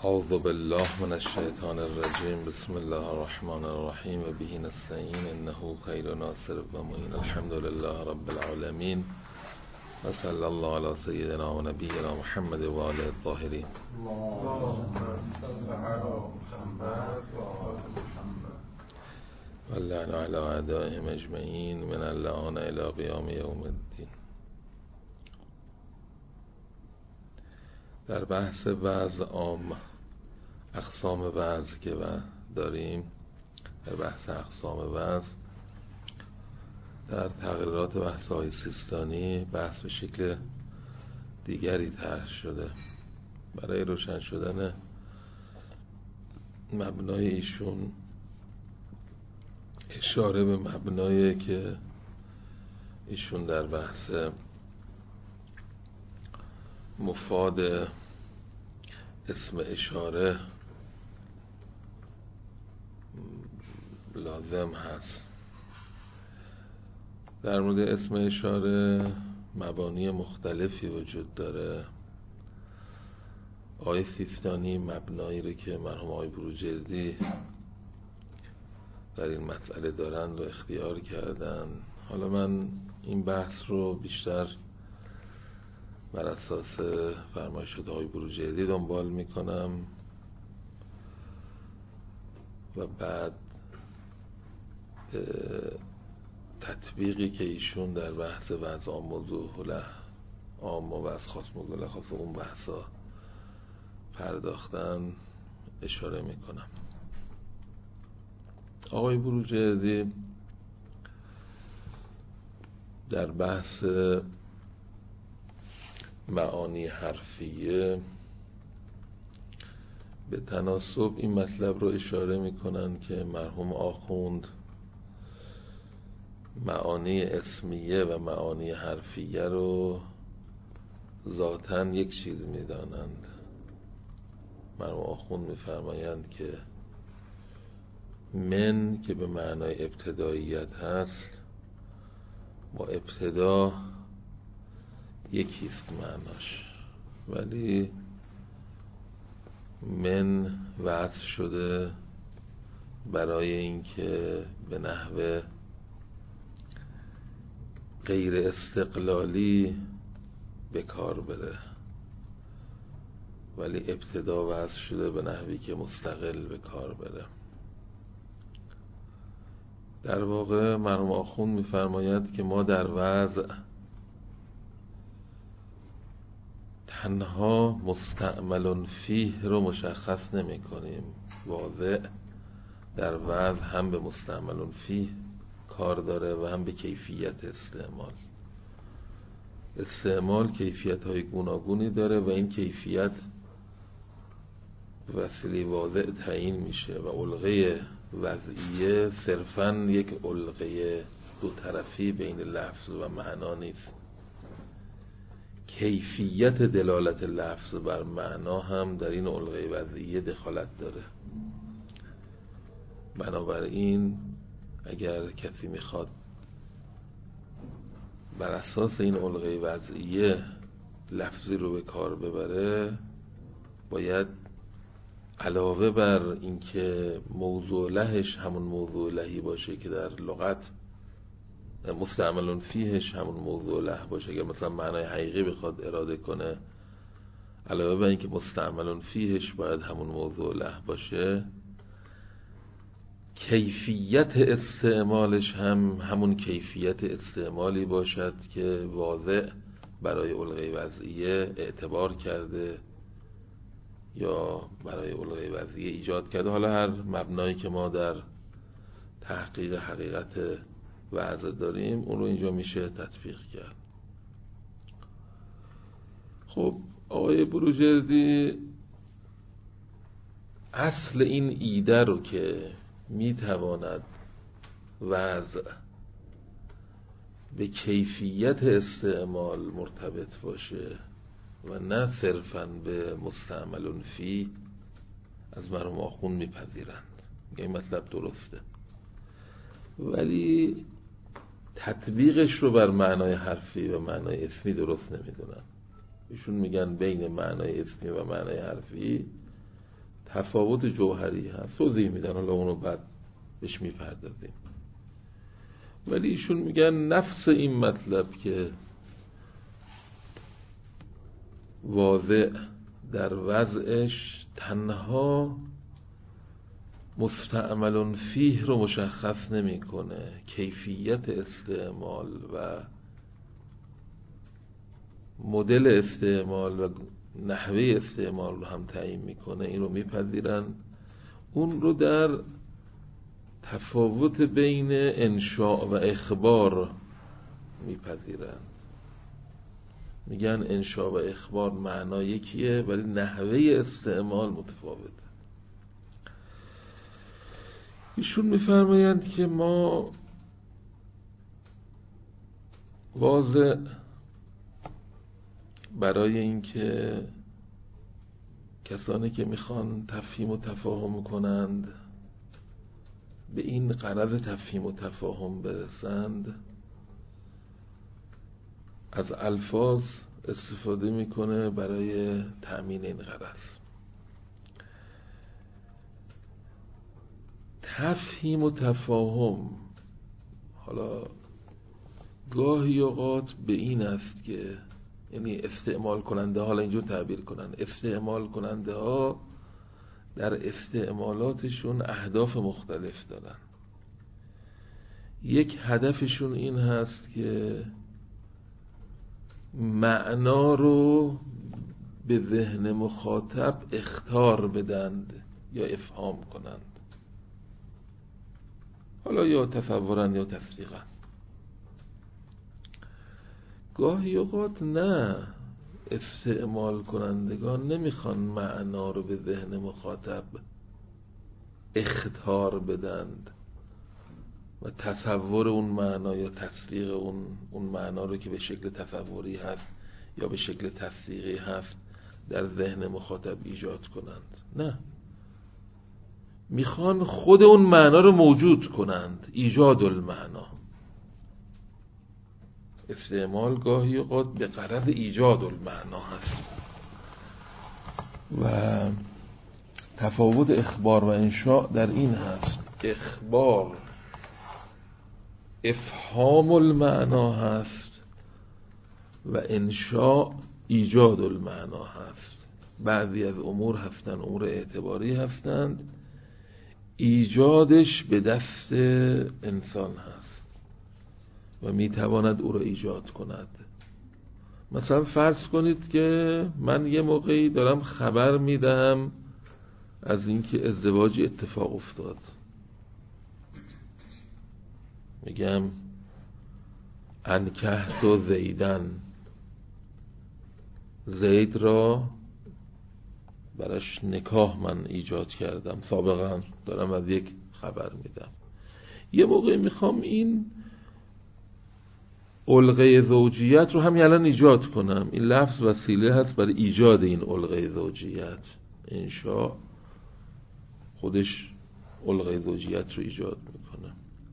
اعوذ بالله من الشیطان الرجیم. بسم الله الرحمن الرحیم و به نستعین انه خیر ناصر و معین. الحمد لله رب العالمین و صلی الله علی سیدنا و نبینا محمد و آله الطاهرین. و اللعن علی اعدائهم اجمعین من اللعان الی قیام یوم الدین. در بحث وعظ عام، اقسام وعظ که داریم، در بحث اقسام وعظ در تغییرات بحث‌های سیستانی بحث به شکل دیگری طرح شده. برای روشن شدن مبنای ایشون اشاره به مبنایی که ایشون در بحث مفاد اسم اشاره لازم هست. در مورد اسم اشاره مبانی مختلفی وجود داره. آقای سیستانی مبنایی رو که مرحوم آقای بروجردی در این مسئله دارند و اختیار کردن. حالا من این بحث رو بیشتر بر اساس فرمایشات آقای بروجردی دنبال میکنم و بعد تطبیقی که ایشون در بحث وضع عام موضوع له عام و وضع خاص موضوع له خاص اون بحثا پرداختن اشاره میکنم. آقای بروجردی در بحث معانی حرفیه به تناسب این مطلب رو اشاره میکنن که مرحوم آخوند معانی اسمیه و معانی حرفیه رو ذاتاً یک چیز میدانند. مرحوم آخوند میفرمایند که من که به معنای ابتداییت هست با ابتدا یکیست معناش، ولی من وضع شده برای اینکه به نحو غیر استقلالی به کار بره، ولی ابتدا وضع شده به نحوی که مستقل به کار بره. در واقع مرحوم آخوند میفرماید که ما در وضع تنها مستعمل فیه رو مشخص نمی کنیم. واضع در وضع هم به مستعمل فیه کار داره و هم به کیفیت استعمال کیفیت های گوناگونی داره و این کیفیت وسیله واضع تعیین میشه و علقه وضعیه صرفاً یک علقه دو طرفی بین لفظ و معنا نیست. کیفیت دلالت لفظ بر معنا هم در این علقه وضعیه دخالت داره. بنابراین اگر کسی میخواد بر اساس این علقه وضعیه لفظی رو به کار ببره، باید علاوه بر اینکه موضوع لهش همون موضوع لهی باشه که در لغت مستعمل فیهش همون موضوع له باشه، اگر مثلا معنای حقیقی بخواد اراده کنه، علاوه بر اینکه مستعمل فیهش باید همون موضوع له باشه، کیفیت استعمالش هم همون کیفیت استعمالی باشد که واضع برای علقه وضعیه اعتبار کرده یا برای علقه وضعیه ایجاد کرده. حالا هر مبنایی که ما در تحقیق حقیقت وضع داریم اون رو اینجا میشه تطبیق کرد. خب آقای بروجردی اصل این ایده رو که میتواند وضع به کیفیت استعمال مرتبط باشه و نه صرفاً به مستعمل فی، از مرحوم آخوند میپذیرند. این مطلب درسته، ولی تطبیقش رو بر معنای حرفی و معنای اسمی درست نمیدونن. ایشون میگن بین معنای اسمی و معنای حرفی تفاوت جوهری هست، توضیح میدن، حالا اونو بعد بهش میپردازیم. ولی ایشون میگن نفس این مطلب که واضع در وضعش تنها مستعمل فیه رو مشخص نمیکنه، کیفیت استعمال و مدل استعمال و نحوه استعمال رو هم تعیین میکنه. این رو میپذیرن. اون رو در تفاوت بین انشاء و اخبار میپذیرن. میگن انشاء و اخبار معنا یکیه ولی نحوه استعمال متفاوته. ایشون میفرمایند که ما واضع برای اینکه کسانی که میخوان تفهیم و تفاهم کنند به این غرض تفهیم و تفاهم برسند، از الفاظ استفاده میکنه برای تأمین این غرض. تفهیم و تفاهم حالا گاهی اوقات به این است که یعنی استعمال کننده ها، حالا اینجور تعبیر کنن، استعمال کننده ها در استعمالاتشون اهداف مختلف دارن. یک هدفشون این هست که معنا رو به ذهن مخاطب اخطار بدند یا افهام کنند، حالا یا تصورا یا تصدیقا. گاهی اوقات نه، استعمال کنندگان نمیخوان معنا رو به ذهن مخاطب اخطار بدند و تصور اون معنا یا تصدیق اون معنا رو که به شکل تصوری هست یا به شکل تصدیقی هست در ذهن مخاطب ایجاد کنند. نه، میخوان خود اون معنا رو موجود کنند، ایجاد المعنا. استعمال گاهی اوقات به غرض ایجاد المعنا هست. و تفاوت اخبار و انشاء در این هست: اخبار افهام المعنا هست و انشاء ایجاد المعنا هست. بعضی از امور هستند امور اعتباری هستند، ایجادش به دست انسان هست و میتواند او را ایجاد کند. مثلا فرض کنید که من یه موقعی دارم خبر میدم از اینکه ازدواجی اتفاق افتاد، میگم انکحت و زیدن، زید را براش نکاح من ایجاد کردم، سابقا دارم از یک خبر میدم. یه موقعی میخوام این علقه زوجیت رو همین الان ایجاد کنم. این لفظ وسیله هست برای ایجاد این علقه زوجیت. انشاء خودش علقه زوجیت رو ایجاد میکنه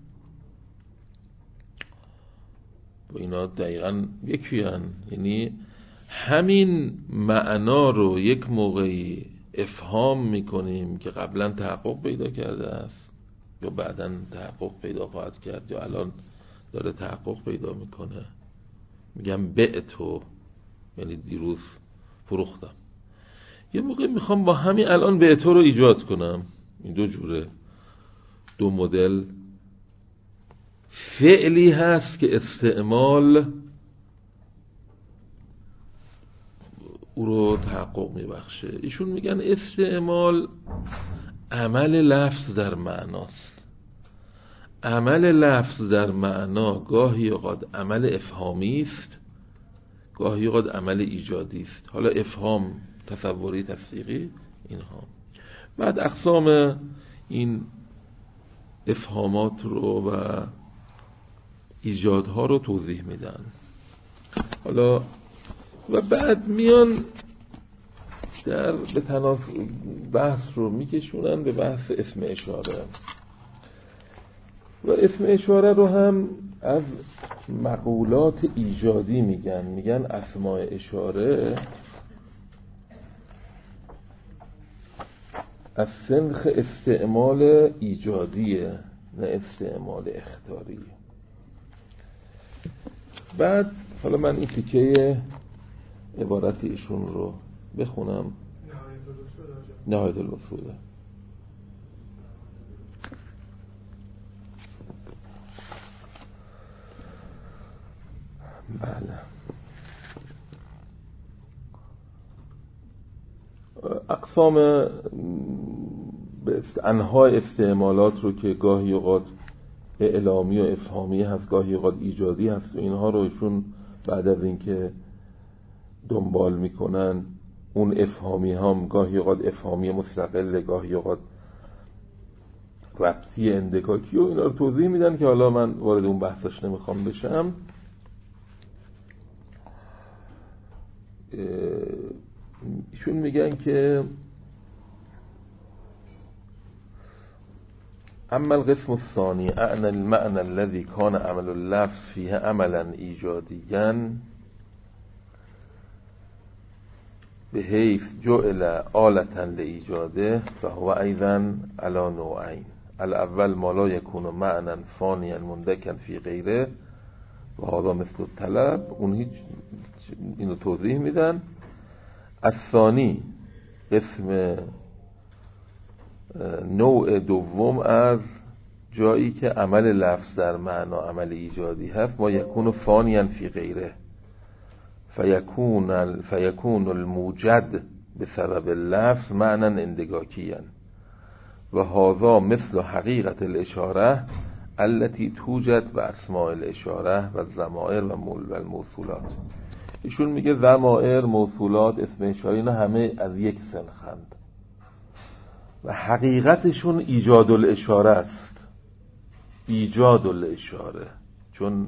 و اینا دقیقا یکی هن. یعنی همین معنا رو یک موقعی افهام میکنیم که قبلا تحقق پیدا کرده است یا بعداً تحقق پیدا خواهد کرد یا الان داره تحقق پیدا میکنه. میگم بعتو یعنی دیروز فروختم. یه موقع میخوام با همین الان بعتو رو ایجاد کنم. این دو جوره، دو مدل فعلی هست که استعمال او رو تحقق میبخشه. ایشون میگن استعمال عمل لفظ در معناست. عمل لفظ در معنا گاهی اوقات عمل افهامی است، گاهی اوقات عمل ایجادی است. حالا افهام تصوری، تصدیقی، اینها. بعد اقسام این افهامات رو و ایجادها رو توضیح میدن. حالا و بعد میان در به بحث رو میکشونن به بحث اسم اشاره. و اسم اشاره رو هم از مقولات ایجادی میگن اسماء اشاره از سنخ استعمال ایجادیه، نه استعمال اخطاری. بعد حالا من این تیکه عبارت ایشون رو بخونم. نهایت الوصول. بله. اقسام انواع استعمالات رو که گاهی اوقات اعلامی و افهامی هست، گاهی اوقات ایجادی هست، و اینها رو ایشون بعد از اینکه دنبال میکنن، اون افهامی هم گاهی اوقات افهامی مستقل، گاهی اوقات ربطی اندکاکی و اینا رو توضیح میدن که حالا من وارد اون بحثش نمیخوام بشم. ایشون میگن که اما القسم الثاني اعن المعنى الذي كان عمل اللفظ فيه عملا ایجادیا بحيث جعل آلة لإيجاده فهو أيضا على نوعين. الاول ما لا يكون معنى فانيا مندكا في غيره و هذا مثل الطلب، اون هیچ اینو توضیح میدن. الثانی قسم نوع دوم از جایی که عمل لفظ در معنا عمل ایجادی هست، ما یکون فانیا فی غیره فیکون الموجد بسبب اللفظ معنا اندگاکیا و هذا مثل حقیقت الاشاره التي توجد باسماء الاشاره و الضمائر و الموصولات. ایشون میگه ضمائر، موصولات، اسم اشاره اینا همه از یک سنخند و حقیقتشون ایجاد الاشاره است. ایجاد الاشاره، چون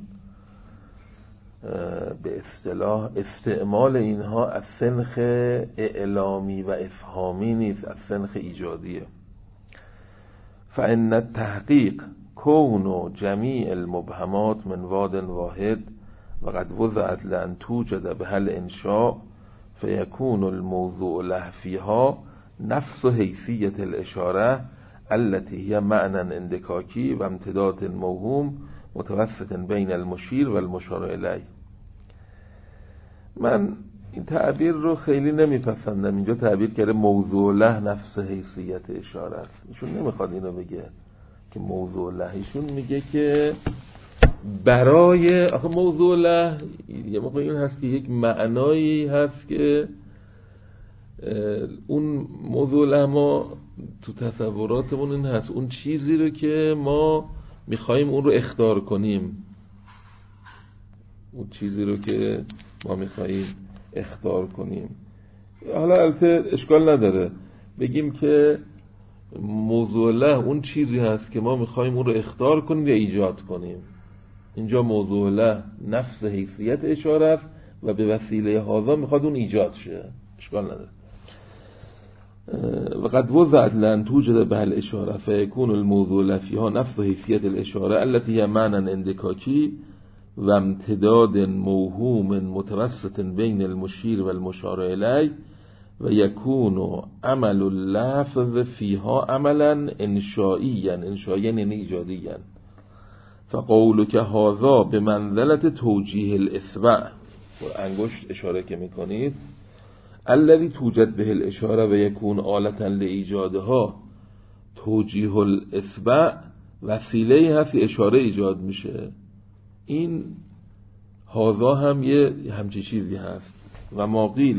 به اصطلاح استعمال اینها از سنخ اعلامی و افهامی نیست، از سنخ ایجادیه. فإن التحقیق کون جمیع المبهمات من واد واحد وقد وضعت لأن توجد بها الانشاء فيكون الموضوع له فيها نفس حیثیة الاشاره التي هي معنى اندکاکی و امتداد موهوم متوسط بین المشیر و المشار الیه. من این تعبیر رو خیلی نمیپسندم. اینجا تعبیر کرده موضوع له نفس حیثیت اشاره است. ایشون نمیخواد اینو بگه که موضوع له، ایشون میگه که برای آخه موضوع له یه موقع این هست که یک معنایی هست که اون موضوع له ما تو تصوراتمون این هست، اون چیزی رو که ما میخواییم اون رو اخطار کنیم، اون چیزی رو که ما میخواییم اخطار کنیم. حالا البته اشکال نداره بگیم که موضوع له اون چیزی هست که ما میخواییم اون رو اخطار کنیم یا ایجاد کنیم. اینجا موضوع له نفس حیثیت اشاره است و به وسیله هذا میخواد اون ایجاد شه، اشکال نداره. وقد وضعت لأن توجد به الاشاره فيكون الموضوع له فيها نفس حیثیت الاشاره التي هي معنى اندکاکی و امتداد موهوم متوسط بین المشیر و المشار الیه و یکون عمل اللفظ فیها عملا انشائیا، انشائیا یعنی ایجادیا. فقولک هذا به منزلة توجیه الاصبع، انگشت اشاره که میکنید، الذي توجد به الاشاره و یکون آلتا لایجادها، توجیه الاصبع وسیله هست اشاره ایجاد میشه. این هذا هم یه همچی چیزی هست. و ما قیل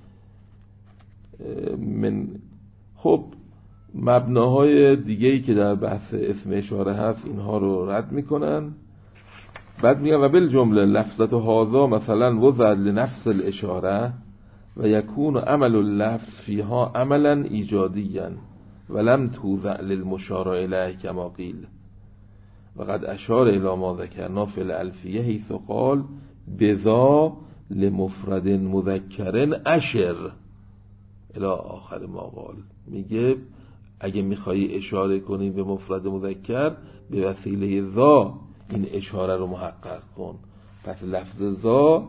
من، خب مبناهای دیگه‌ای که در بحث اسم اشاره هست اینها رو رد میکنن. بعد میگن و بالجمله لفظت هذا مثلا وضع لنفس الاشاره و یکون عمل اللفظ فیها عملا ایجادیا ولم توضع للمشار الیه کما قیل. وقد اشار الى ما ذکرنا فی الالفیه حیث قال بذا لمفرد مذکر اشر الی آخر ما قال. میگه اگه میخوایی اشاره کنی به مفرد مذکر به وسیله ذا این اشاره رو محقق کن. پس لفظ ذا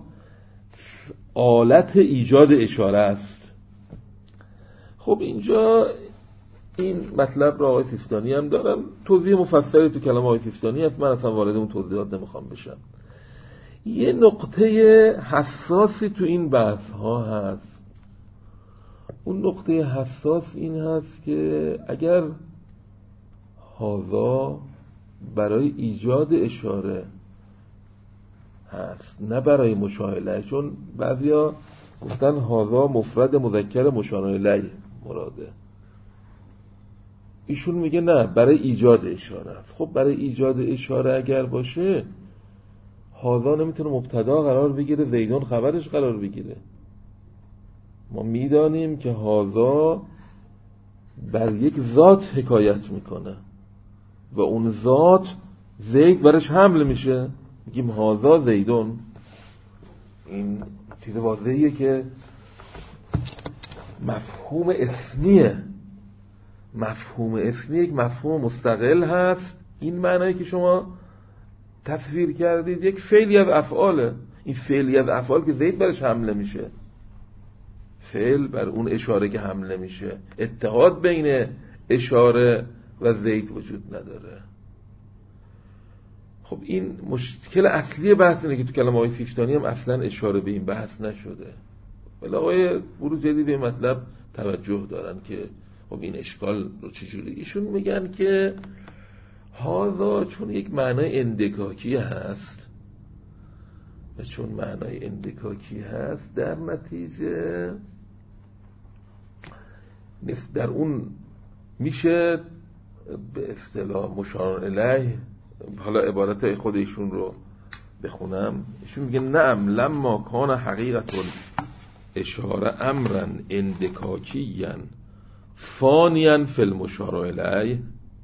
آلت ایجاد اشاره است. خب اینجا این مطلب را آقای سیستانی هم دارن، توضیح مفصلی تو کلام آقای سیستانی هست، من اصلا وارد اون توضیحات نمیخوام بشم. یه نقطه حساسی تو این بحث ها هست. اون نقطه حساس این هست که اگر هذا برای ایجاد اشاره هست نه برای مشاهله، چون بعضیا گفتن هذا مفرد مذکر مشار الیه مراده، ایشون میگه نه برای ایجاد اشاره است. خب برای ایجاد اشاره اگر باشه هذا نمیتونه مبتدا قرار بگیره، زیدون خبرش قرار بگیره. ما میدانیم که هذا بر یک ذات حکایت میکنه و اون ذات زید برش حمل میشه، میگیم هذا زیدون. این چیز واضحیه که مفهوم اسمیه، مفهوم اسمی یک مفهوم مستقل هست. این معنایی که شما تصویر کردید یک فعلی از افعاله، این فعلی از افعال که زید برش حمله میشه، فعل بر اون اشاره که حمله میشه، اتحاد بین اشاره و زید وجود نداره. خب این مشکل اصلی بحث اینه که تو کلام آقای سیستانی هم اصلا اشاره به این بحث نشده، ولی آقای بروجردی به مطلب توجه دارن که خب این اشکال رو چجوری. ایشون میگن که هذا چون یک معنای اندکاکی هست و چون معنای اندکاکی هست در نتیجه در اون میشه به اصطلاح مشار الیه. حالا عبارت خود ایشون رو بخونم. ایشون میگه نعم لما کان حقیقت اشاره امرا اندکاکیا فانیا فی المشار الیه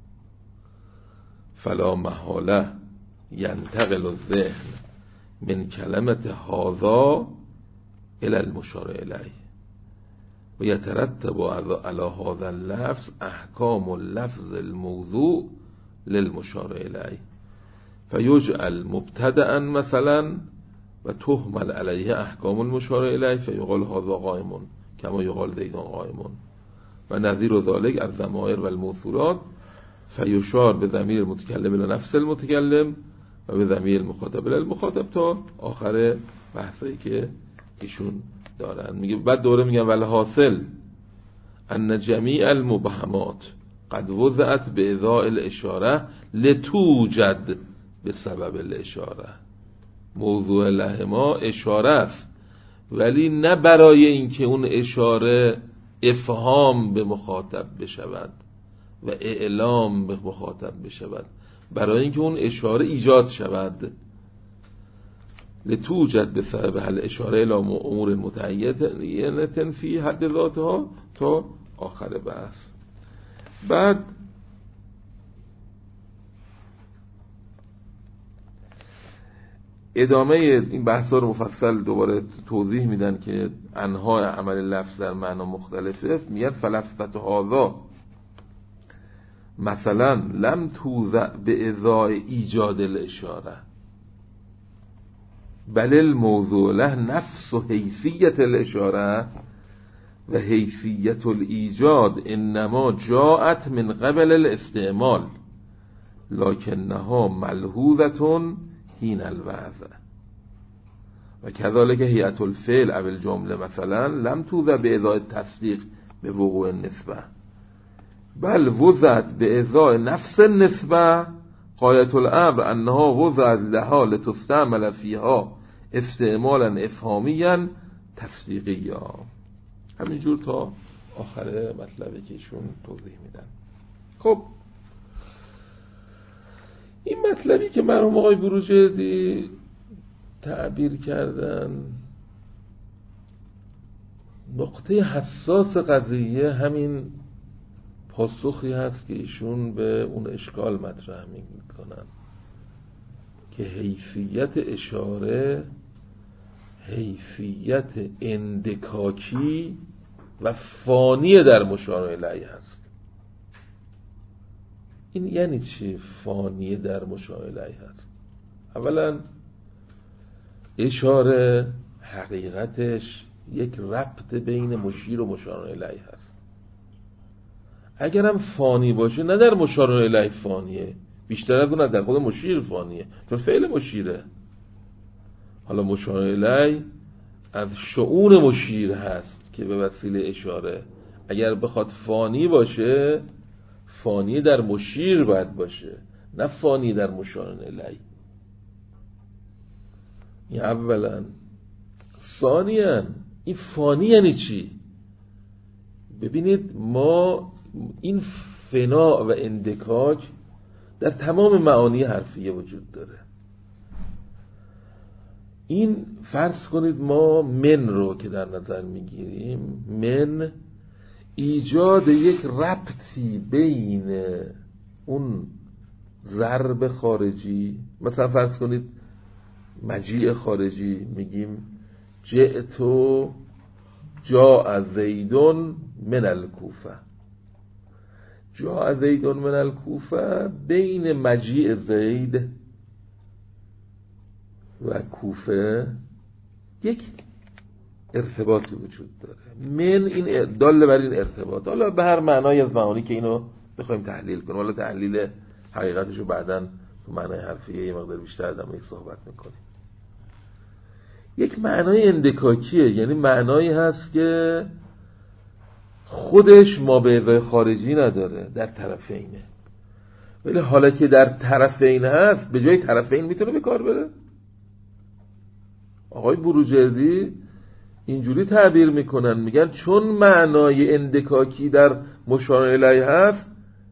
فلا محاله ینتقل الذهن من کلمه هذا الى المشار الیه و یترتب علی هذا اللفظ احکام اللفظ الموضوع للمشار الیه فیجعل مبتدأ مثلا و تهمل علیه احکام المشار الیه فیقال هذا قائم کما یقال زیدون قائم و نظیر ذلك از ضمائر و الموصولات فیشار به ضمیر المتکلم الی نفس المتکلم و به ضمیر المخاطب الی المخاطب تا آخر بحثایی که ایشون دارن. میگه بعد دوره میگن ولی حاصل ان جمیع المبهمات قد وضعت به اضاء الاشاره لتوجد به سبب الاشاره. موضوع لهما اشاره است ولی نه برای اینکه اون اشاره افهام به مخاطب بشود و اعلام به مخاطب بشود، برای اینکه اون اشاره ایجاد شود. لتوجد به سبب حل اشاره الى امور متعینه فی حد ذاتها تا آخر بحث. بعد ادامه این بحثا رو مفصل دوباره توضیح میدن که انواع عمل لفظ در معنا مختلفه. میاد فلفظت هذا مثلا لم توضع به ازای ایجاد الاشاره بل الموضوع له نفس و حیثیت الاشاره و حیثیت الایجاد انما جاءت من قبل الاستعمال لکنها ملحوظه حین الوضع و كذلك هیئت الفعل او الجمله مثلا لم توضع به ازای تصدیق به وقوع النسبه بل وضعت به ازای نفس النسبه غایت الامر انها وضعت لها لتستعمل فیها استعمالا افهامیا تصدیقیا. همینجور تا آخر مطلبی که ایشون توضیح میدن. خب این مطلبی که مرحوم آقای بروجردی تعبیر کردن نقطه حساس قضیه همین پاسخی هست که ایشون به اون اشکال مطرح میکنن که حیثیت اشاره حیثیت اندکاکی و فانی در مشار الیه هست. این یعنی چی فانی در مشار الیه هست؟ اولا اشاره حقیقتش یک ربط بین مشیر و مشار الیه هست. اگرم فانی باشه نه در مشار الیه فانیه، بیشتر از اون در خود مشیر فانیه، چون فعل مشیره. حالا مشار الیه از شؤون مشیر هست که به وسیله اشاره اگر بخواد فانی باشه، فانی در مشیر باید باشه، نه فانی در مشار الیه. این اولا. ثانیاً این فانی یعنی چی؟ ببینید ما این فنا و اندکاک در تمام معانی حرفیه وجود داره. این فرض کنید ما من رو که در نظر میگیریم، من ایجاد یک ربطی بین اون ضرب خارجی، مثلا فرض کنید مجیء خارجی، میگیم جئتو جاء زیدون من الکوفه، جاء زیدون من الکوفه، بین مجیء زید و کوفه یک ارتباطی وجود داره. من این داله بر این ارتباط، حالا به هر معنای از معانی که اینو بخوایم تحلیل کنیم، حالا تحلیل حقیقتشو بعداً تو معنای حرفیه یه مقدار بیشتر در موردش صحبت میکنیم. یک معنای اندکاکیه، یعنی معنایی هست که خودش ما به ازای خارجی نداره، در طرفینه، ولی حالا که در طرفین هست به جای طرفین میتونه به کار بره. آقای بروجردی اینجوری تعبیر میکنن، میگن چون معنای اندکاکی در مشار الیه هست،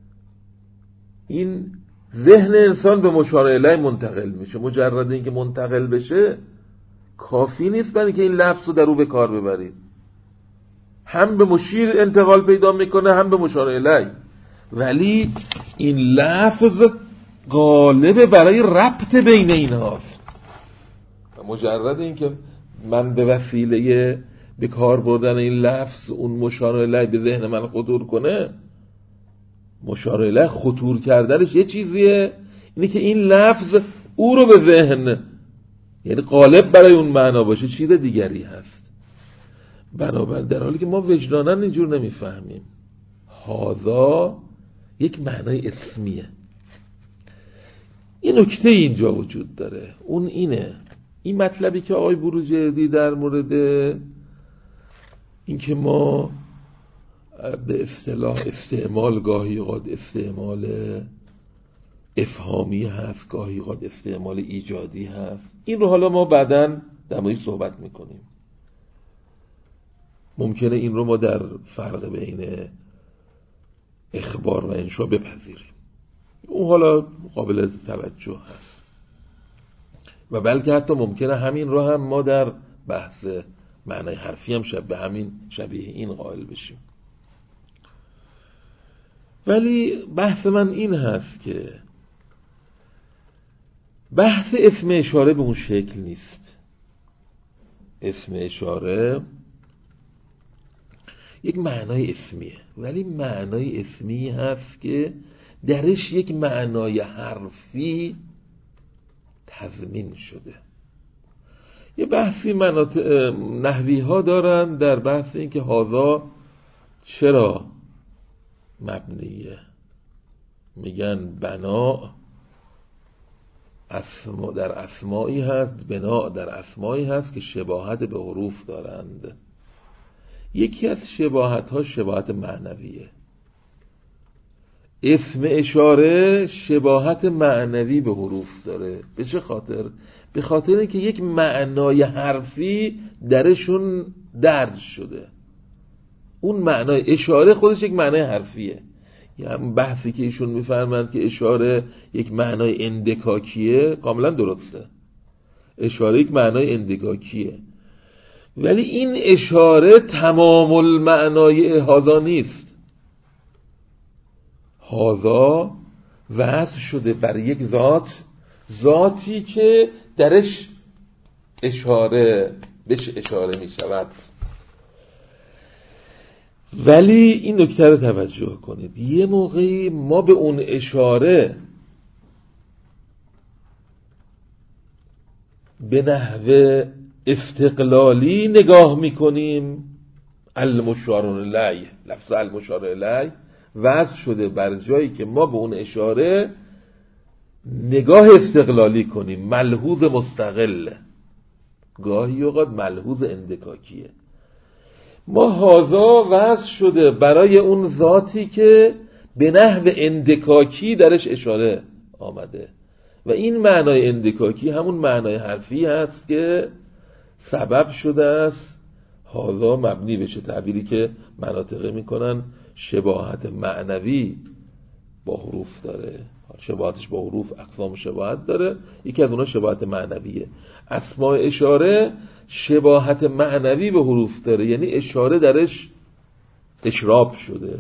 این ذهن انسان به مشار الیه منتقل میشه. مجرد اینکه منتقل بشه کافی نیست برای که این لفظ رو در او به کار ببرید، هم به مشیر انتقال پیدا میکنه هم به مشار الیه، ولی این لفظ غالبه برای ربط بین اینهاست. مجرد اینکه من به وسیله به کار بردن این لفظ اون مشار الیه به ذهن من خطور کنه، مشار الیه خطور کردنش یه چیزیه، اینه که این لفظ او رو به ذهن، یعنی غالب برای اون معنا باشه، چیز دیگری هست. بنابراین در حالی که ما وجداناً اینجور نمیفهمیم، هذا یک معنای اسمیه. این نکته اینجا وجود داره، اون اینه، این مطلبی که آقای بروجردی در مورد این که ما به اصطلاح استعمال گاهی اوقات استعمال افهامی هست، گاهی اوقات استعمال ایجادی هست، این رو حالا ما بعداً در موردش صحبت میکنیم. ممکنه این رو ما در فرق بین اخبار و انشا بپذیریم، اون حالا قابل توجه هست، و بلکه حتی ممکنه همین رو هم ما در بحث معنای حرفی هم شبیه این قائل بشیم. ولی بحث من این هست که بحث اسم اشاره به اون شکل نیست. اسم اشاره یک معنای اسمیه، ولی معنای اسمی هست که درش یک معنای حرفی تضمین شده. یه بحثی نحوی ها دارن در بحث این که هذا چرا مبنیه، میگن بنا در اسمایی هست، بنا در اسمایی هست که شباهت به حروف دارند. یکی از شباهت ها شباهت معنویه. اسم اشاره شباهت معنوی به حروف داره. به چه خاطر؟ به خاطر اینکه یک معنای حرفی درشون درج شده. اون معنای اشاره خودش یک معنای حرفیه. یعنی بحثی که ایشون میفرمند که اشاره یک معنای اندکاکیه کاملا درسته. اشاره یک معنای اندکاکیه، ولی این اشاره تمام المعنای هذا نیست. هذا وصف شده بر یک ذاتی که درش بهش اشاره می شود. ولی این نکته رو توجه کنید، یه موقعی ما به اون اشاره به نحو استقلالی نگاه میکنیم، المشار الیه، لفظ المشار الیه، وضع شده بر جایی که ما به اون اشاره نگاه استقلالی کنیم، ملحوظ مستقل، گاهی اوقات ملحوظ اندکاکیه. ما هازا وضع شده برای اون ذاتی که به نحو اندکاکی درش اشاره آمده و این معنای اندکاکی همون معنای حرفی هست که سبب شده است هازا مبنی بشه. تعبیری که مناطقه میکنن شباهت معنوی با حروف داره، شباهتش با حروف اقسام شباهت داره، یکی از اونها شباهت معنویه. اسماء اشاره شباهت معنوی به حروف داره، یعنی اشاره درش اشراب شده،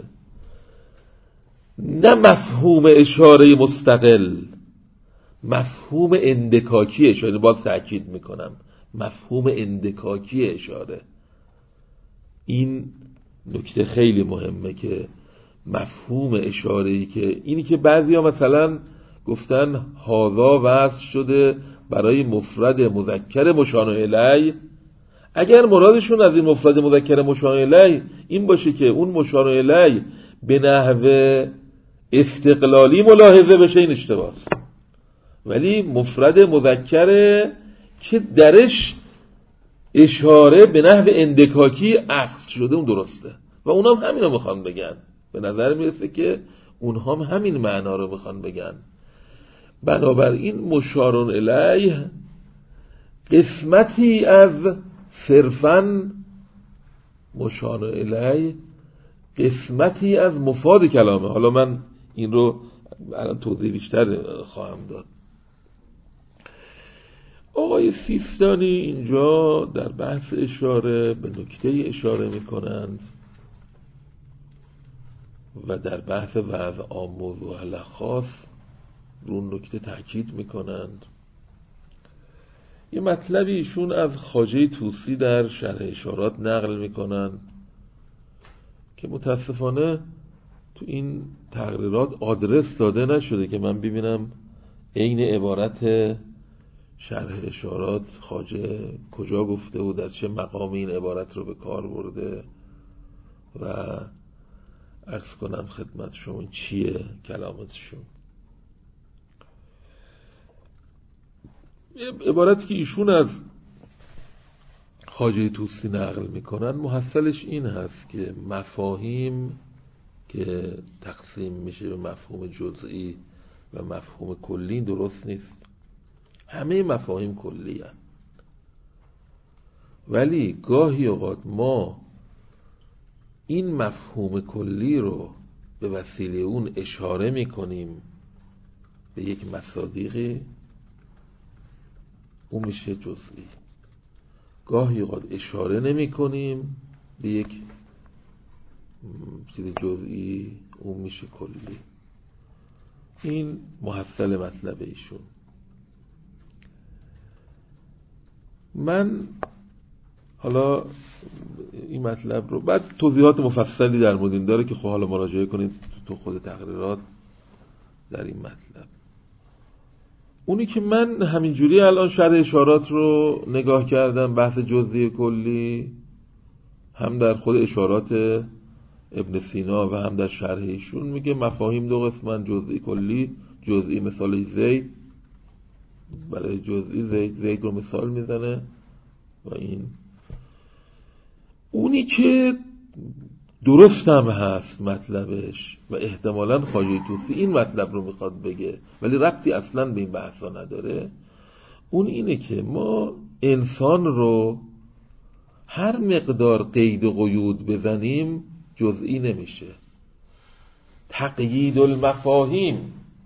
نه مفهوم اشاره مستقل، مفهوم اندکاکی اشاره. باید تأکید میکنم مفهوم اندکاکی اشاره. این نکته خیلی مهمه که مفهوم اشاره‌ای که اینی که بعضیا مثلا گفتن هذا وصل شده برای مفرد مذکر مشار الیه، اگر مرادشون از این مفرد مذکر مشار الیه این باشه که اون مشار الیه به نحو استقلالی ملاحظه بشه، این اشتباهه. ولی مفرد مذکره که درش اشاره به نحو اندکاکی عکس شده اون درسته و اونام همین رو میخوان بگن. به نظر میرسه که اونها هم همین معنا رو میخوان بگن. بنابراین مشار الیه قسمتی از صرفاً مشار الیه قسمتی از مفاد کلامه. حالا من این رو الان توضیح بیشتر خواهم داد. آقای سیستانی اینجا در بحث اشاره به نکته اشاره میکنند و در بحث وضع عام موضوع خاص رو نکته تاکید میکنند. یه مطلبی ایشون از خواجه طوسی در شرح اشارات نقل میکنند که متاسفانه تو این تقریرات آدرس داده نشده که من ببینم عین عبارت شرح اشارات خواجه کجا گفته و در چه مقامی این عبارت رو به کار برده و عرض کنم خدمت شما چیه کلامتشون. عبارتی که ایشون از خواجه طوسی نقل میکنن محصلش این هست که مفاهیم که تقسیم میشه به مفهوم جزئی و مفهوم کلی درست نیست. همه مفاهیم کلی هست، ولی گاهی اوقات ما این مفهوم کلی رو به وسیله اون اشاره میکنیم به یک مصادیقی، اون میشه جزئی. گاهی اوقات اشاره نمی کنیم به یک چیز جزئی، اون میشه کلی. این محصل مطلب ایشون. من حالا این مطلب رو بعد توضیحات مفصلی در مورد این داره که خب حالا مراجعه کنید تو خود تقریرات در این مطلب. اونی که من همینجوری الان شرح اشارات رو نگاه کردم، بحث جزئی کلی هم در خود اشارات ابن سینا و هم در شرح ایشون میگه مفاهیم دو قسمن، جزئی کلی. جزئی مثال زید، برای جزئی زید رو مثال میزنه و این اونی که درست هم هست مطلبش و احتمالاً خواجه طوسی این مطلب رو میخواد بگه ولی ربطی اصلاً به این بحثا نداره. اون اینه که ما انسان رو هر مقدار قید و قیود بزنیم جزئی نمیشه. تقیید المفاهیم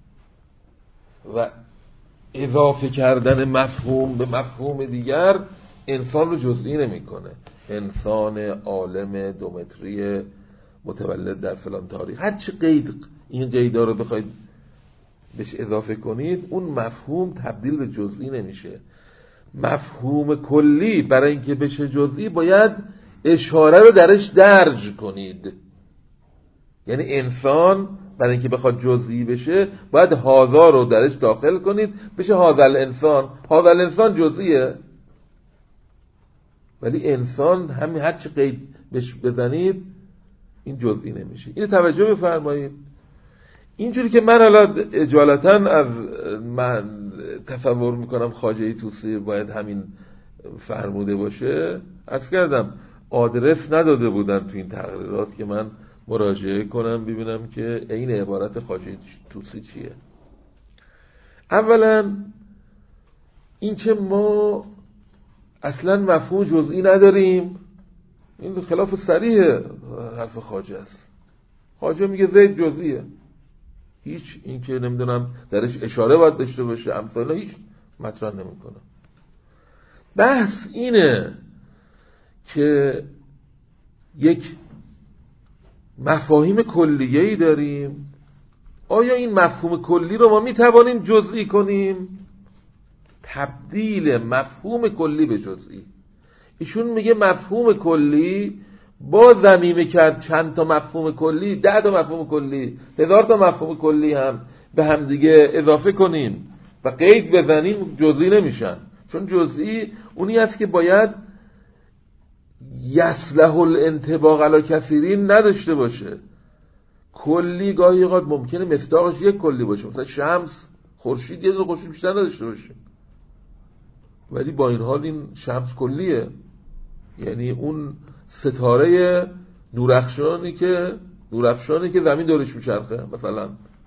و اضافه کردن مفهوم به مفهوم دیگر انسان رو جزئی نمیکنه. انسان عالم دومتری متولد در فلان تاریخ، هر چی قید این قیدا رو بخواید بهش اضافه کنید اون مفهوم تبدیل به جزئی نمیشه. مفهوم کلی برای اینکه بشه جزئی باید اشاره رو درش درج کنید. یعنی انسان برای اینکه بخواد جزئی بشه باید هازا رو درش داخل کنید بشه هازا الانسان. هازا الانسان جزئیه ولی انسان همین هر چی قید بهش بزنید این جزئی نمیشه. اینو توجه بفرمایید. اینجوری که من حالا اجالتا از من تصور میکنم خواجه طوسی باید همین فرموده باشه، عرض کردم آدرس نداده بودن تو این تقریرات که من مراجعه کنم ببینم که این عبارت خواجه طوسی چیه. اولا این که ما اصلا مفهوم جزئی نداریم، این خلاف صریح حرف خواجه است. خواجه میگه زید جزئیه، هیچ این که نمیدونم درش اشاره باید داشته باشه امثال هیچ مطرح نمیکنه. بحث اینه که یک مفاهیم کلیه‌ای داریم، آیا این مفهوم کلی رو ما میتوانیم جزئی کنیم؟ تبدیل مفهوم کلی به جزئی. ایشون میگه مفهوم کلی با ضمیمه کرد چند تا مفهوم کلی، 10 تا مفهوم کلی، 1000 تا مفهوم کلی هم به هم دیگه اضافه کنیم و قید بزنیم جزئی نمیشن. چون جزئی اونی است که باید یصلح الانطباق علی کثیرین نداشته باشه. کلی گاهی اوقات ممکنه مصداقش یک کلی باشه، مثلا شمس، خورشید، یه دونه خورشید بیشتر نداشته باشه، ولی با این حال این شمس کلیه. یعنی اون ستاره نورافشانی که زمین دورش میچرخه مثلا،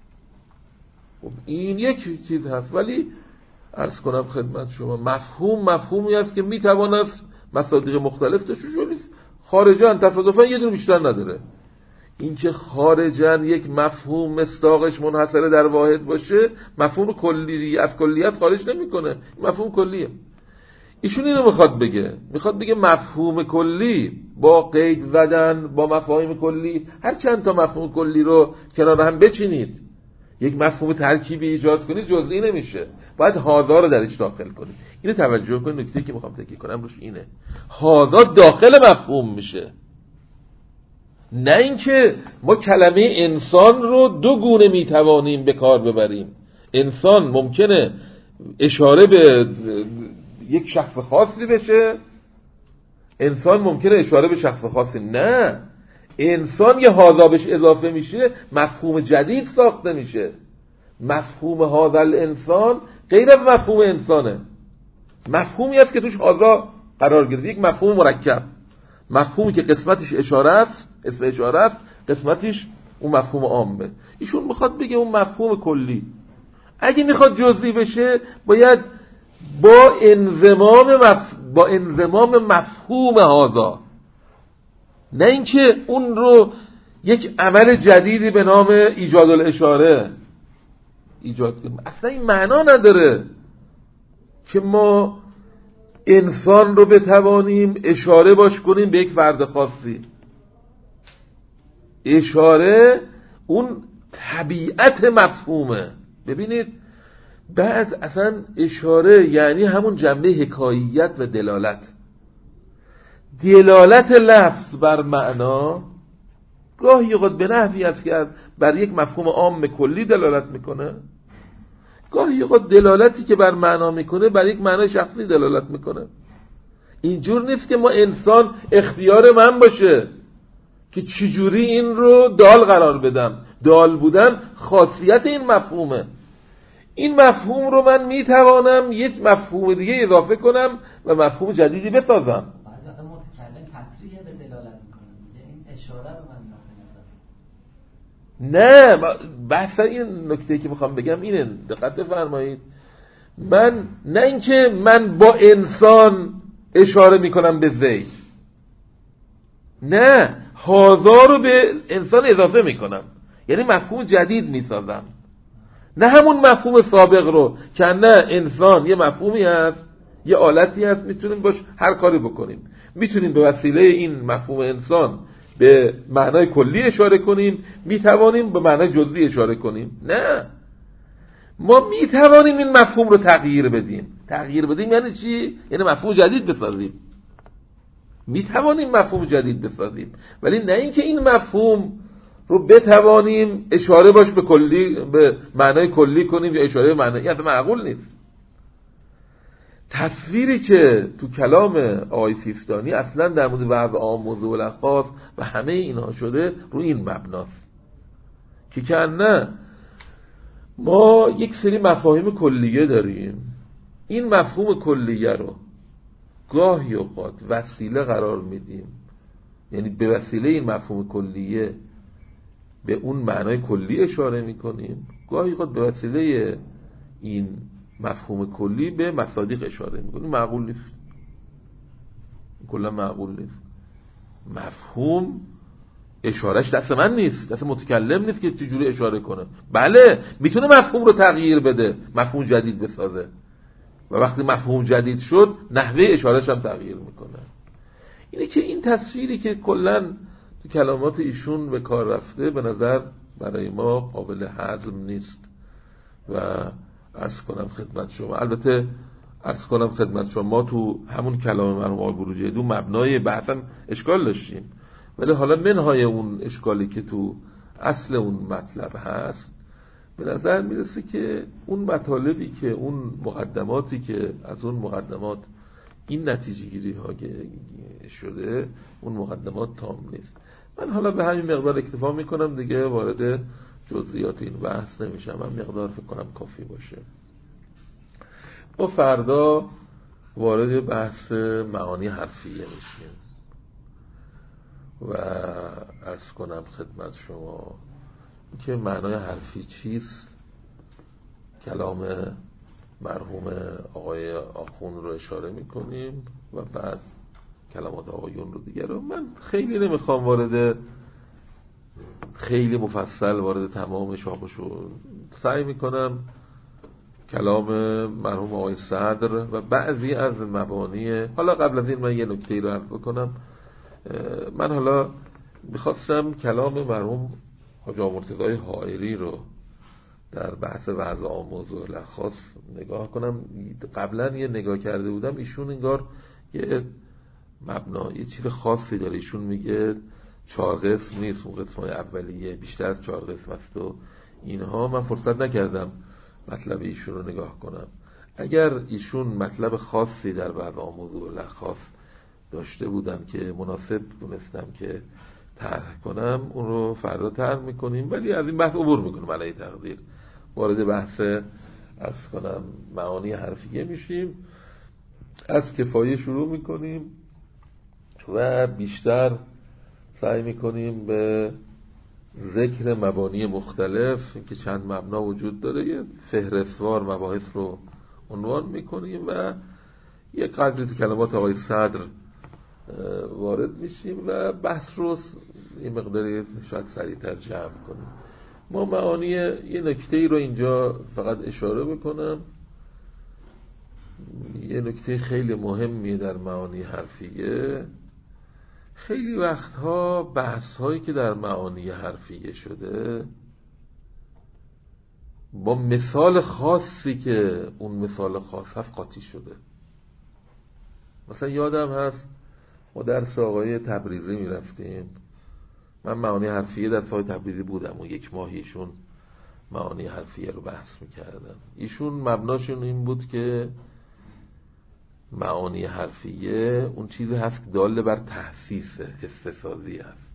این یک چیز هست. ولی عرض کنم خدمت شما مفهومی است که میتوان از مصادیق مختلف داشته شده، خارجاً تصادفاً یه دونه بیشتر نداره. این که خارجاً یک مفهوم مصداقش منحصر در واحد باشه مفهوم کلی از کلیت خارج نمیکنه، مفهوم کلیه. ایشون اینو میخواد بگه مفهوم کلی با قید زدن با مفاهیم کلی، هر چند تا مفهوم کلی رو کنار هم بچینید یک مفهوم ترکیبی ایجاد کنید جزئی نمیشه، باید هازا رو درش داخل کنید. اینو توجه کنید، نکته‌ای که میخوام تاکید کنم روش اینه، هازا داخل مفهوم میشه، نه اینکه ما کلمه انسان رو دو گونه میتوانیم به کار ببریم. انسان ممکنه اشاره به یک شخص خاصی بشه، انسان ممکنه اشاره به شخص خاصی، نه، انسان یه هازا بهش اضافه میشه مفهوم جدید ساخته میشه. مفهوم هازا الانسان غیر از مفهوم انسانه، مفهومی است که توش هازا قرار گرفته، یک مفهوم مرکب، مفهومی که قسمتش اشاره است، اسم اشاره است، قسمتش اون مفهوم عامه. ایشون میخواد بگه اون مفهوم کلی اگه میخواد جزئی بشه باید با انضمام مفهوم هازا، نه اینکه اون رو یک عمل جدیدی به نام ایجاد الاشاره ایجاد کنیم. اصلا این معنا نداره که ما انسان رو بتوانیم اشاره باش کنیم به یک فرد خاصی. اشاره اون طبیعت مفهومه. ببینید بعض اصلا اشاره یعنی همون جنبه حکاییت و دلالت لفظ بر معنا گاهی اوقات به نحوی است که بر یک مفهوم عام کلی دلالت میکنه، گاهی اوقات دلالتی که بر معنا میکنه بر یک معنای شخصی دلالت میکنه. اینجور نیست که ما انسان اختیار من باشه که چجوری این رو دال قرار بدم. دال بودن خاصیت این مفهومه. این مفهوم رو من میتوانم یک مفهوم دیگه اضافه کنم و مفهوم جدیدی بسازم. بعضی وقتا متکلم تصریح به دلالت میکنه، این اشاره به من نه، بحث این نکته که میخوام بگم اینه، دقت بفرمایید. من نه اینکه من با انسان اشاره میکنم به زید، نه، هازا رو به انسان اضافه میکنم، یعنی مفهوم جدید میسازم، نه همون مفهوم سابق رو که نه انسان یه مفهومی هست، یه آلتی هست، میتونیم باش هر کاری بکنیم، میتونیم به وسیله این مفهوم انسان به معنای کلی اشاره کنیم، میتوانیم به معنای جزئی اشاره کنیم. نه، ما میتوانیم این مفهوم رو تغییر بدیم یعنی چی؟ یعنی مفهوم جدید بسازیم. میتوانیم مفهوم جدید بسازیم، ولی نه اینکه این مفهوم رو بتوانیم اشاره باش به کلی، به معنای کلی کنیم یا اشاره به معنای، یعنی معقول نیست. تصویری که تو کلام آقای سیستانی اصلا در مورد وضع عام موضوع الخاص و همه اینها شده روی این مبناست که نه ما یک سری مفاهیم کلیه داریم، این مفهوم کلیه رو گاهی اوقات وسیله قرار میدیم، یعنی به وسیله این مفهوم کلیه به اون معنای کلی اشاره میکنیم، گاهی اوقات به وسیله این مفهوم کلی به مصادیق اشاره میکنیم. معقول نیست، کلا معقول نیست. مفهوم اشارهش دست من نیست، دست متکلم نیست که چجوری اشاره کنه. بله میتونه مفهوم رو تغییر بده، مفهوم جدید بسازه، و وقتی مفهوم جدید شد نحوه اشارهش هم تغییر میکنه. اینه که این تصویری که کلا تو کلمات ایشون به کار رفته به نظر برای ما قابل هضم نیست. و عرض کنم خدمت شما، البته عرض کنم خدمت شما، ما تو همون کلام مرحوم آقای بروجردی مبنای بحثا اشکال داشتیم، ولی حالا منهای اون اشکالی که تو اصل اون مطلب هست به نظر میرسه که اون مطالبی که اون مقدماتی که از اون مقدمات این نتیجه گیری ها شده اون مقدمات تام نیست. من حالا به همین مقدار اکتفا میکنم دیگه، وارد جزئیات این بحث نمیشم، من مقدار فکر کنم کافی باشه. ما فردا وارد بحث معانی حرفیه میشیم و عرض کنم خدمت شما که معنای حرفی چیست. کلام مرحوم آقای آخوند رو اشاره میکنیم و بعد کلمات آقایون رو دیگر رو. من خیلی نمیخوام خیلی مفصل وارد تمام شاخشو، سعی میکنم کلام مرحوم آقای صدر و بعضی از مبانی. حالا قبل از این من یه نکته رو عرض بکنم. من حالا میخواستم کلام مرحوم حاج آقا مرتضی حائری رو در بحث وضع عام موضوع الخاص نگاه کنم. قبلا یه نگاه کرده بودم، ایشون انگار یه مبنا، یه چیز خاصی داره. ایشون میگه 4 قسم نیست، اون قسمای اولیه بیشتر از 4 قسم است و اینها. من فرصت نکردم مطلب ایشون رو نگاه کنم. اگر ایشون مطلب خاصی در وضع عام موضوع الخاص داشته بودم که مناسب دونستم که طرح کنم، اون رو فردا طرح میکنیم، ولی از این بحث عبور میکنیم علیه تقدیر. وارد بحث عرض کنم معانی حرفیه میشیم، از کفایه شروع میکنیم و بیشتر سعی میکنیم به ذکر مبانی مختلف که چند مبنا وجود داره یه فهرستوار مباحث رو عنوان میکنیم و یه قدری تو کلمات آقای صدر وارد میشیم و بحث رو یه مقداری شاید سریعتر جمع کنیم. ما معانی یه نکته‌ای رو اینجا فقط اشاره بکنم. یه نکته خیلی مهمی در معانی حرفیه، خیلی وقتها بحث هایی که در معانی حرفیه شده با مثال خاصی که اون مثال خاص هست قاطی شده. مثلا یادم هست ما درس آقای تبریزی می رفتیم، من معانی حرفیه در آقای تبریزی بودم و 1 ماه ایشون معانی حرفیه رو بحث می کردن. ایشون مبناشون این بود که معانی حرفیه اون چیزی هست که داله بر تحسیس، حس سازی هست.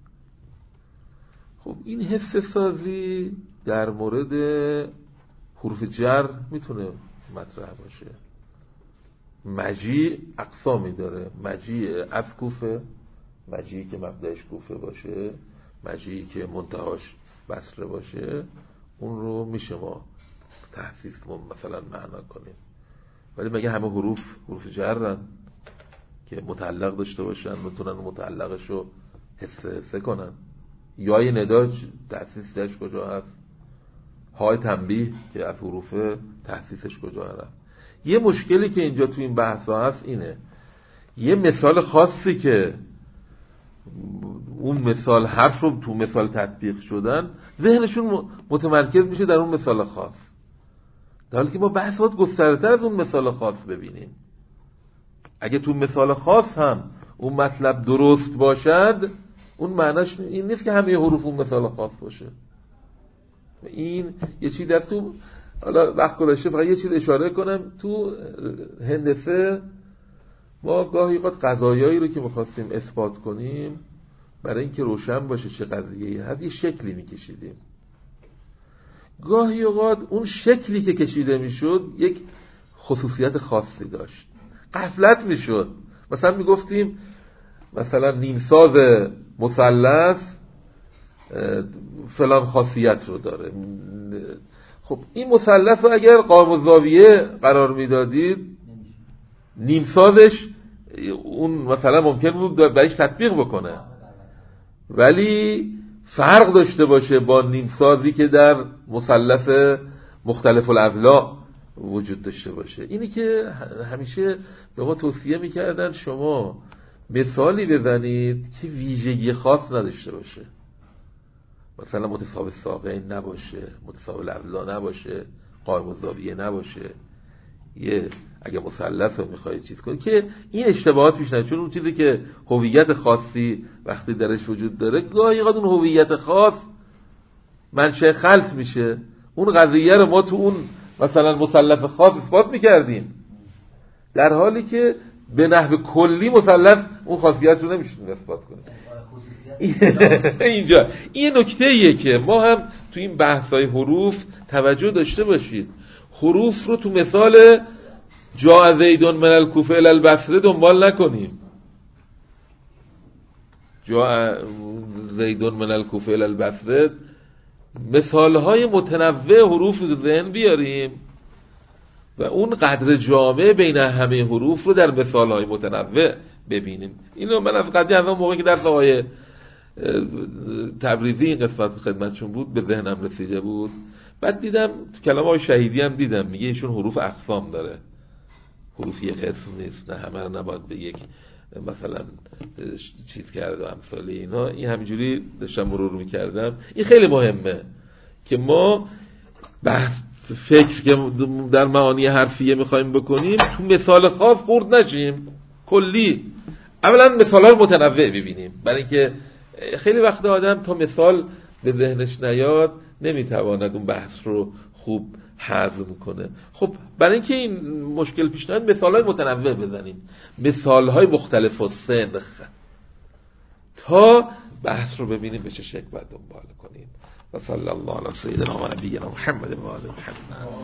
خب این حس سازی در مورد حروف جر میتونه مطرح باشه. مجیع اقسامی داره، مجیع از کوفه، مجیعی که مبدأش کوفه باشه، مجیعی که منتهاش بصره باشه، اون رو میشه ما تحسیس مثلا معنا کنیم. ولی مگه همه حروف جرن که متعلق داشته باشن بتونن متعلقش رو حس کنن؟ یای ندا تحسیس درش کجا هست؟ های تنبیه که از حروف تحسیسش کجا هست؟ یه مشکلی که اینجا تو این بحثا هست اینه، یه مثال خاصی که اون مثال حرف رو تو مثال تطبیق شدن ذهنشون متمرکز میشه در اون مثال خاص، در حالی که ما بحث باید گسترتر از اون مثال خاص ببینیم. اگه تو مثال خاص هم اون مطلب درست باشد، اون معناش این نیست که همه حروف اون مثال خاص باشه. این یه چیزی در تو حالا وقت گذشته فقط یه چیز اشاره کنم. تو هندسه ما گاهی اوقات قضایایی رو که می‌خواستیم اثبات کنیم برای اینکه روشن باشه چه قضیه‌ای هست یه شکلی می‌کشیدیم. گاهی اوقات اون شکلی که کشیده میشد یک خصوصیت خاصی داشت، غفلت میشد. مثلا میگفتیم مثلا نیمساز مثلث فلان خاصیت رو داره. خب این مثلث رو اگر قائم الزاویه قرار میدادید نیمسازش اون مثلا ممکن بود برایش تطبیق بکنه، ولی فرق داشته باشه با نیمسازی که در مثلث مختلف الاضلاع وجود داشته باشه. اینی که همیشه به ما توصیه میکردن شما مثالی بزنید که ویژگی خاص نداشته باشه، مثلا متساوی ساقین نباشه، متساوی الاضلاع نباشه، قائم الزاویه نباشه. یه اگه مثلث رو میخواید چیز کنید که این اشتباهات پیش نیاد، چون اون چیزی که هویت خاصی وقتی درش وجود داره گاهی اون هویت خاص منشأ خلط میشه. اون قضیه رو ما تو اون مثلا مثلث خاص اثبات میکردیم در حالی که به نحو کلی مثلث اون خاصیت رو نمیشه اثبات کنیم. اینجا این نکته‌ایه که ما هم تو این بحث‌های حروف توجه داشته باشید. حروف رو تو مثال جاء زیدون من الکوفه الی البصره دنبال نکنیم. جاء زیدون من الکوفه الی البصره مثالهای متنوع حروف رو ذهن بیاریم و اون قدر جامع بین همه حروف رو در مثالهای متنوع ببینیم. اینو من از قدیم از اون موقعی که درس آقای تبریزی این قسمت خدمتشون بود به ذهنم رسیده بود. بعد دیدم تو کلام آقای شهیدی هم دیدم میگه ایشون حروف اقسام داره، حروف یک قسم نیست، نه همه رو نباید به یک مثلا چیز کرد و امثال اینا. این همینجوری داشتم مرور میکردم. این خیلی مهمه که ما بحث فکر که در معانی حرفیه میخوایم بکنیم تو مثال خاص خورد نشیم، کلی اولا مثال‌های متنوع ببینیم، برای اینکه خیلی وقت آدم تا مثال به ذهنش نیاد نمیتواند اون بحث رو خوب هضم کنه. خب برای اینکه این مشکل پیش نیاد مثال‌های متنوع بزنیم، مثال‌های مختلف السنخ، تا بحث رو ببینیم به چه شکل باید دنبال کنیم. و صلی الله علی سیدنا و نبینا محمد و آل محمد.